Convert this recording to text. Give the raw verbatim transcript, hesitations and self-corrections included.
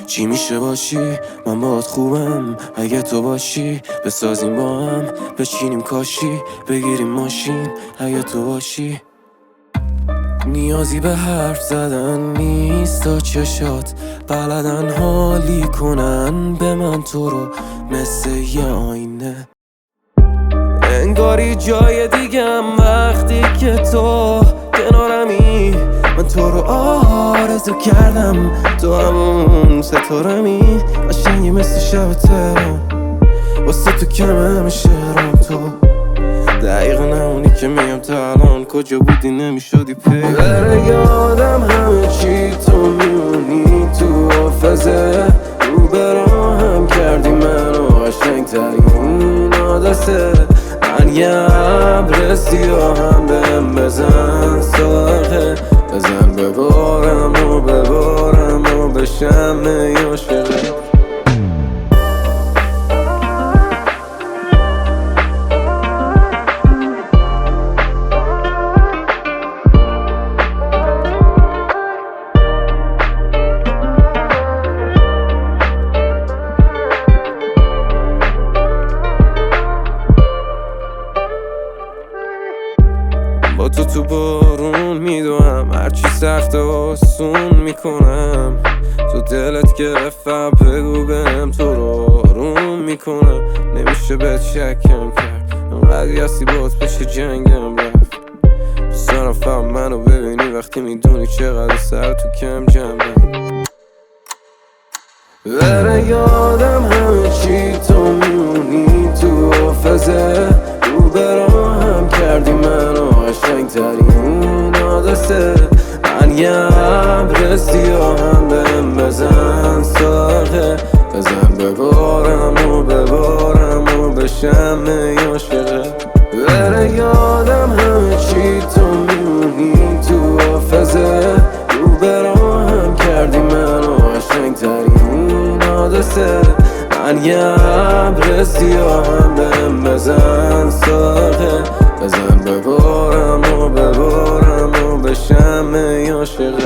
چی میشه باشی من باهات خوبم اگه تو باشی، بسازیم با هم بچینیم کاشی، بگیریم ماشین اگه تو باشی. نیازی به حرف زدن نیست تا چشات بلدن حالی کنن به من تو رو مثل یه آینه. انگاری جای دیگم وقتی که تو کنارمی، من تو رو آرزو کردم، تو همون ستارمی قشنگی مثل شب تهران، واسه تو کم همیشه رام. تو دقیقا نمونی که میگم تا الان کجا بودی نمیشدی پی بره یادم همه چی تو میمونی تو حافظه، رو براهم کردی منو قشنگ ترین عادسه. من یه عبر سیاهم بهم بزن ساقه، بزن ببارم و ببارم و بشم عاشقه. با تو تو بارون میدوم، هرچی سخت و آسون میکنم. تو دلت گرفتم بگو بهم تو رو آروم میکنم. نمیشه بهت شکم کرد انقدر یاسی باز بشه جنگم رفت. دوست دارم فهم منو ببینی وقتی میدونی چقدر سر تو کم جنبم. بره یادم همه چی تو میمونی تو حافظه، رو براهم کردی منو قشنگ ترین عادسه. من یه عبر سیاهم بهم بزن ساقه، بزن ببارم و ببارم و بشم عاشقه. بره یادم همه چی تو میمونی تو حافظه، رو براهم کردی منو قشنگ ترین عادسه. من یه عبر سیاهم بهم بزن ساقه، بزن ببارم و ببارم و بشم عاشقه.